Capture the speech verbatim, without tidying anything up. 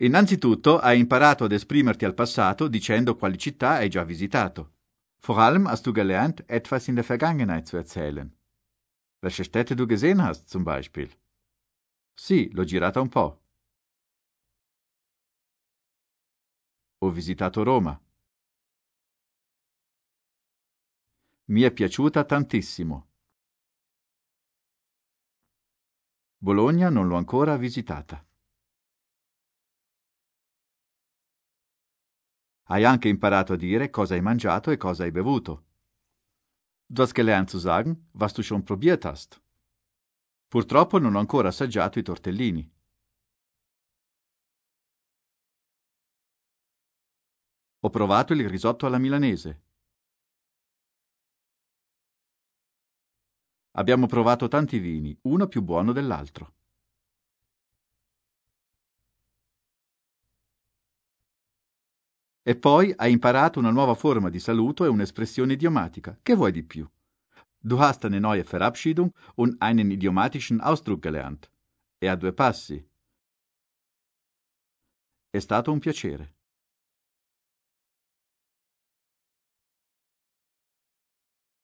Innanzitutto hai imparato ad esprimerti al passato dicendo quali città hai già visitato. Vor allem hast du gelernt, etwas in der Vergangenheit zu erzählen. Welche Städte du gesehen hast, zum Beispiel? Sì, l'ho girata un po'. Ho visitato Roma. Mi è piaciuta tantissimo. Bologna non l'ho ancora visitata. Hai anche imparato a dire cosa hai mangiato e cosa hai bevuto. Du hast gelernt zu sagen, was du schon probiert hast. Purtroppo non ho ancora assaggiato i tortellini. Ho provato il risotto alla milanese. Abbiamo provato tanti vini, uno più buono dell'altro. E poi hai imparato una nuova forma di saluto e un'espressione idiomatica. Che vuoi di più? Du hast eine neue Verabschiedung und einen idiomatischen Ausdruck gelernt. E a due passi. È stato un piacere.